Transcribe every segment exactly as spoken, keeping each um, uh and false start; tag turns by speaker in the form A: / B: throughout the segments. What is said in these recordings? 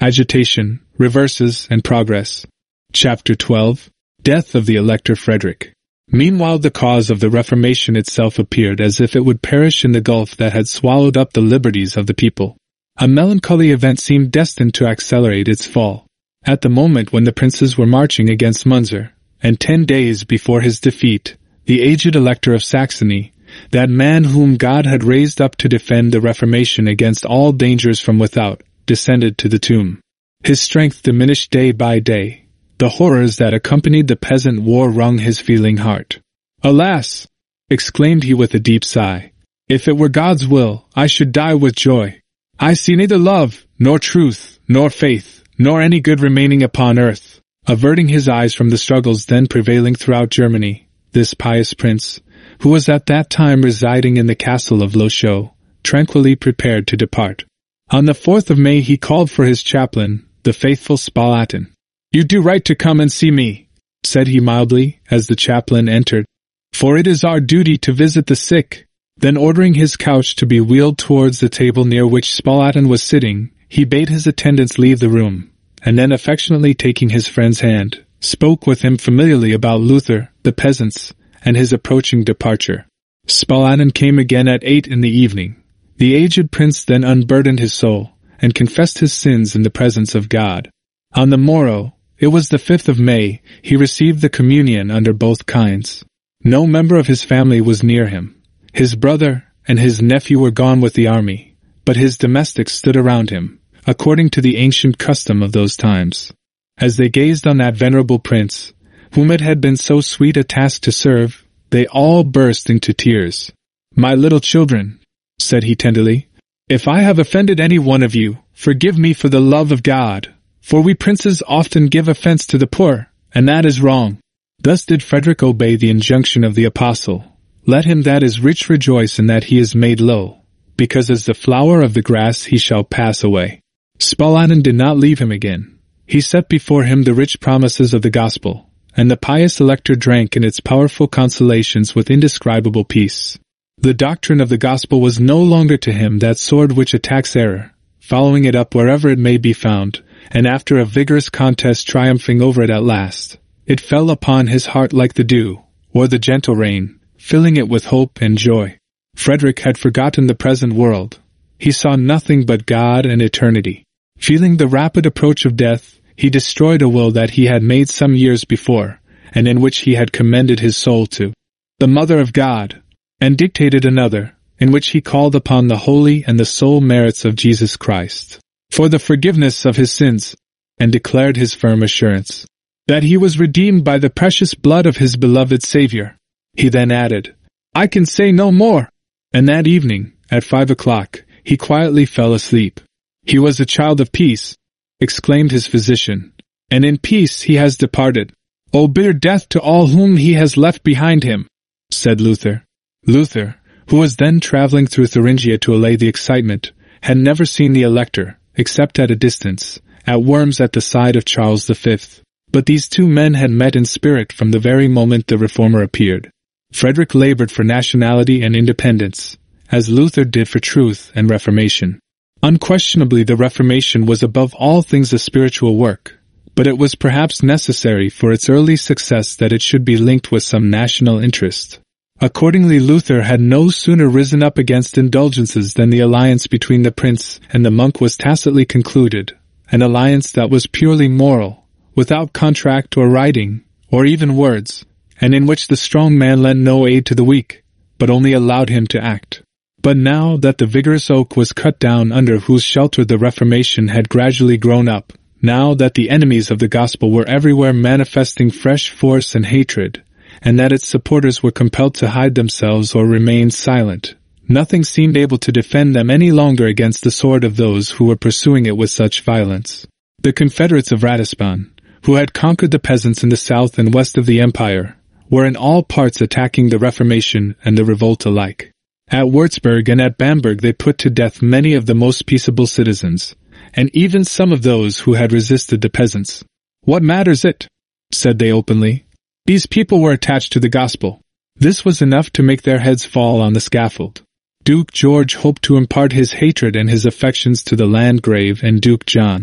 A: Agitation, Reverses, and Progress. Chapter twelve. Death of the Elector Frederick. Meanwhile the cause of the Reformation itself appeared as if it would perish in the gulf that had swallowed up the liberties of the people. A melancholy event seemed destined to accelerate its fall. At the moment when the princes were marching against Munzer, and ten days before his defeat, the aged Elector of Saxony, that man whom God had raised up to defend the Reformation against all dangers from without, descended to the tomb. His strength diminished day by day. The horrors that accompanied the peasant war wrung his feeling heart. "Alas!" exclaimed he with a deep sigh. "If it were God's will, I should die with joy. I see neither love, nor truth, nor faith, nor any good remaining upon earth." Averting his eyes from the struggles then prevailing throughout Germany, this pious prince, who was at that time residing in the castle of Lochow, tranquilly prepared to depart. On the fourth of May he called for his chaplain, the faithful Spalatin. "You do right to come and see me," said he mildly, as the chaplain entered, "for it is our duty to visit the sick." Then ordering his couch to be wheeled towards the table near which Spalatin was sitting, he bade his attendants leave the room, and then affectionately taking his friend's hand, spoke with him familiarly about Luther, the peasants, and his approaching departure. Spalatin came again at eight in the evening. The aged prince then unburdened his soul, and confessed his sins in the presence of God. On the morrow, it was the fifth of May, he received the communion under both kinds. No member of his family was near him. His brother and his nephew were gone with the army, but his domestics stood around him, according to the ancient custom of those times. As they gazed on that venerable prince, whom it had been so sweet a task to serve, they all burst into tears. "My little children," said he tenderly, "if I have offended any one of you, forgive me for the love of God. For we princes often give offense to the poor, and that is wrong." Thus did Frederick obey the injunction of the apostle. "Let him that is rich rejoice in that he is made low, because as the flower of the grass he shall pass away." Spalatin did not leave him again. He set before him the rich promises of the gospel, and the pious Elector drank in its powerful consolations with indescribable peace. The doctrine of the gospel was no longer to him that sword which attacks error, following it up wherever it may be found, and after a vigorous contest triumphing over it at last, it fell upon his heart like the dew, or the gentle rain, filling it with hope and joy. Frederick had forgotten the present world. He saw nothing but God and eternity. Feeling the rapid approach of death, he destroyed a will that he had made some years before, and in which he had commended his soul to the Mother of God, and dictated another, in which he called upon the holy and the sole merits of Jesus Christ for the forgiveness of his sins, and declared his firm assurance that he was redeemed by the precious blood of his beloved Savior. He then added, "I can say no more." And that evening, at five o'clock, he quietly fell asleep. "He was a child of peace," exclaimed his physician, "and in peace he has departed. O bitter death to all whom he has left behind him," said Luther. Luther, who was then traveling through Thuringia to allay the excitement, had never seen the Elector, except at a distance, at Worms at the side of Charles the Fifth. But these two men had met in spirit from the very moment the Reformer appeared. Frederick labored for nationality and independence, as Luther did for truth and reformation. Unquestionably the Reformation was above all things a spiritual work, but it was perhaps necessary for its early success that it should be linked with some national interest. Accordingly Luther had no sooner risen up against indulgences than the alliance between the prince and the monk was tacitly concluded, an alliance that was purely moral, without contract or writing, or even words, and in which the strong man lent no aid to the weak, but only allowed him to act. But now that the vigorous oak was cut down under whose shelter the Reformation had gradually grown up, now that the enemies of the gospel were everywhere manifesting fresh force and hatred, and that its supporters were compelled to hide themselves or remain silent, nothing seemed able to defend them any longer against the sword of those who were pursuing it with such violence. The Confederates of Ratisbon, who had conquered the peasants in the south and west of the empire, were in all parts attacking the Reformation and the revolt alike. At Würzburg and at Bamberg they put to death many of the most peaceable citizens, and even some of those who had resisted the peasants. "What matters it?" said they openly. These people were attached to the gospel. This was enough to make their heads fall on the scaffold. Duke George hoped to impart his hatred and his affections to the Landgrave and Duke John.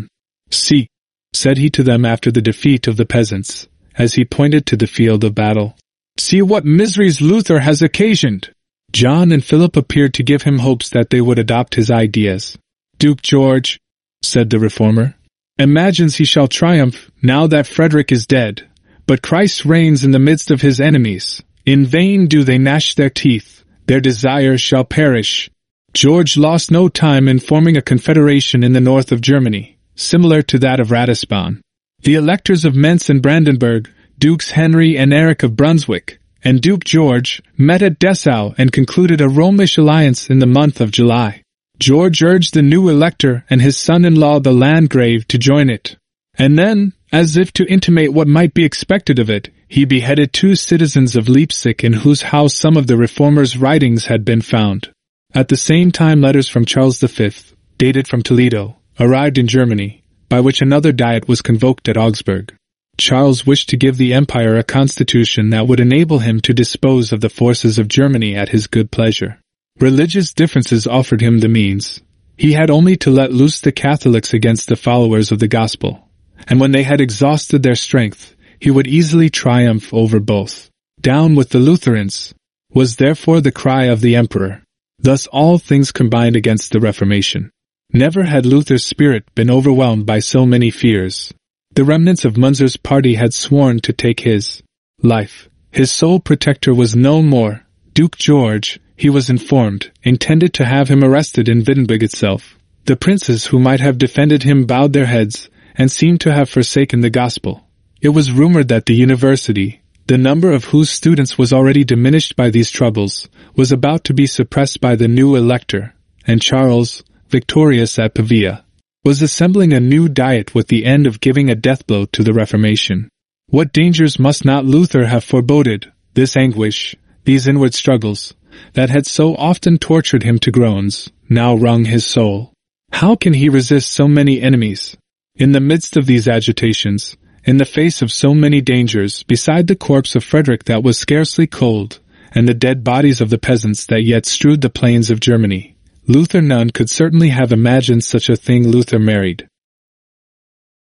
A: "See," said he to them after the defeat of the peasants, as he pointed to the field of battle. "See what miseries Luther has occasioned!" John and Philip appeared to give him hopes that they would adopt his ideas. "Duke George," said the reformer, "imagines he shall triumph now that Frederick is dead, but Christ reigns in the midst of his enemies. In vain do they gnash their teeth, their desires shall perish." George lost no time in forming a confederation in the north of Germany, similar to that of Ratisbon. The electors of Mentz and Brandenburg, Dukes Henry and Eric of Brunswick, and Duke George, met at Dessau and concluded a Romish alliance in the month of July. George urged the new elector and his son-in-law the Landgrave to join it. And then, as if to intimate what might be expected of it, he beheaded two citizens of Leipzig in whose house some of the reformers' writings had been found. At the same time letters from Charles the Fifth, dated from Toledo, arrived in Germany, by which another diet was convoked at Augsburg. Charles wished to give the empire a constitution that would enable him to dispose of the forces of Germany at his good pleasure. Religious differences offered him the means. He had only to let loose the Catholics against the followers of the gospel, and when they had exhausted their strength, he would easily triumph over both. "Down with the Lutherans," was therefore the cry of the emperor. Thus all things combined against the Reformation. Never had Luther's spirit been overwhelmed by so many fears. The remnants of Munzer's party had sworn to take his life. His sole protector was no more. Duke George, he was informed, intended to have him arrested in Wittenberg itself. The princes who might have defended him bowed their heads, and seemed to have forsaken the gospel. It was rumored that the university, the number of whose students was already diminished by these troubles, was about to be suppressed by the new elector, and Charles, victorious at Pavia, was assembling a new diet with the end of giving a death-blow to the Reformation. What dangers must not Luther have foreboded, this anguish, these inward struggles, that had so often tortured him to groans, now wrung his soul. How can he resist so many enemies? In the midst of these agitations, in the face of so many dangers, beside the corpse of Frederick that was scarcely cold, and the dead bodies of the peasants that yet strewed the plains of Germany, Luther none could certainly have imagined such a thing. Luther married.